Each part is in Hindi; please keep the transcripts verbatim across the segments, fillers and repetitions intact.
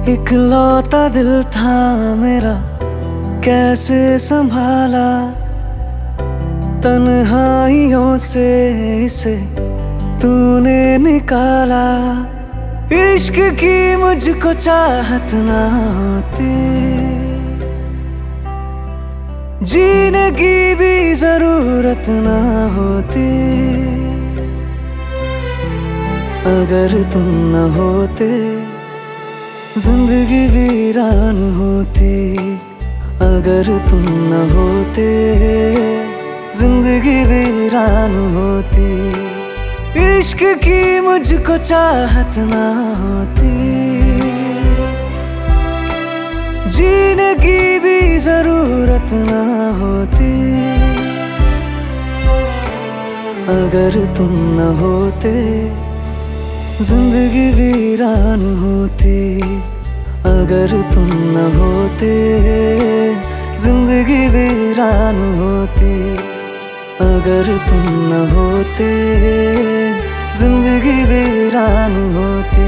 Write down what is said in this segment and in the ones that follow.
इकलौता दिल था मेरा, कैसे संभाला तन्हाइयों से इसे तूने निकाला। इश्क की मुझको चाहत ना होती, जीने की भी जरूरत ना होती। अगर तुम न होते जिंदगी वीरान होती। अगर तुम न होते जिंदगी वीरान होती। इश्क की मुझको चाहत ना होती, जीने की भी जरूरत ना होती। अगर तुम न होते जिंदगी वीरान होती। अगर तुम न होते जिंदगी वीरान होती। अगर तुम न होते जिंदगी वीरान होती।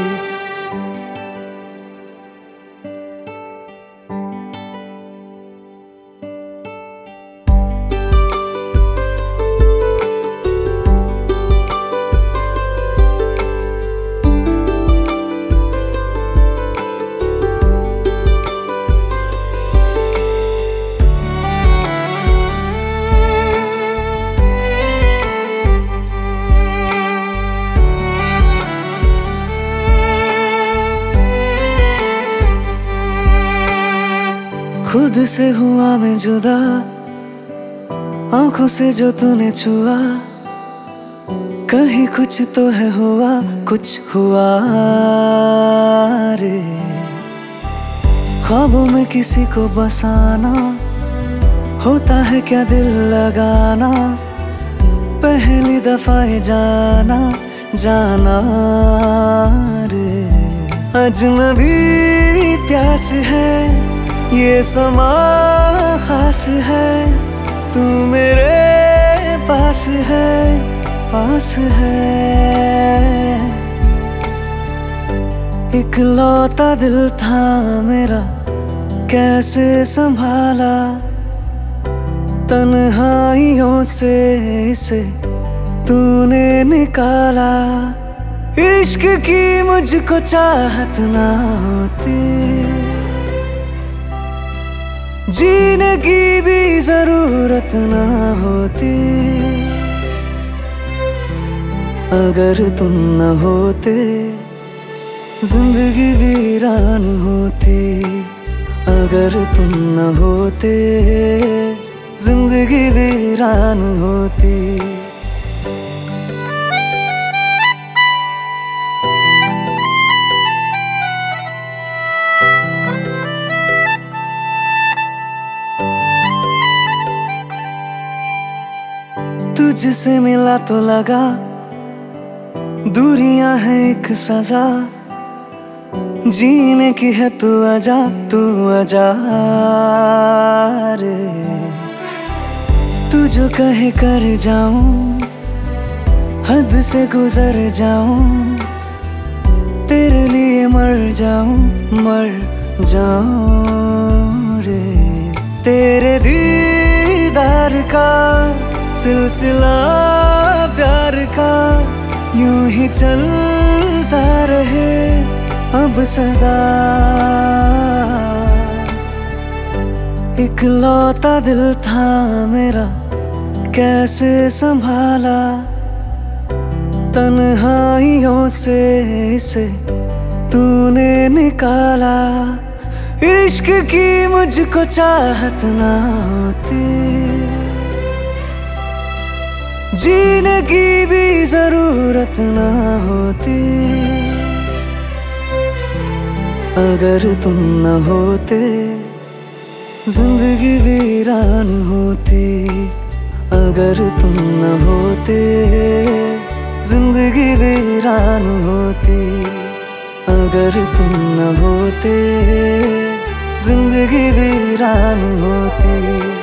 खुद से हुआ मैं जुदा, आंखों से जो तूने छुआ। कहीं कुछ तो है हुआ, कुछ हुआ रे। ख्वाबों में किसी को बसाना, होता है क्या दिल लगाना। पहली दफा है जाना जाना रे। अजनबी प्यास है, ये समा खास है। तू मेरे पास है, पास है। इकलौता दिल था मेरा, कैसे संभाला तन्हाइयों से इसे तूने निकाला। इश्क की मुझको चाहत ना होती, जीने की भी जरूरत ना होती। अगर तुम न होते जिंदगी वीरान होती। अगर तुम न होते जिंदगी वीरान होती। तुझसे मिला तो लगा दूरियां है एक सजा। जीने की है तू आजा, तू आजा रे। तू जो कहे कर जाऊं, हद से गुजर जाऊं। तेरे लिए मर जाऊं, मर जाऊं रे। तेरे दीदार का सिलसिला प्यार का यूं ही चलता रहे अब सदा। इकलौता दिल था मेरा, कैसे संभाला तन्हाइयों से इसे तूने निकाला। इश्क की मुझको चाहत ना होती, जीने की भी जरूरत ना होती। अगर तुम न होते जिंदगी वीरान होती। अगर तुम न होते जिंदगी वीरान होती। अगर तुम न होते जिंदगी वीरान होती।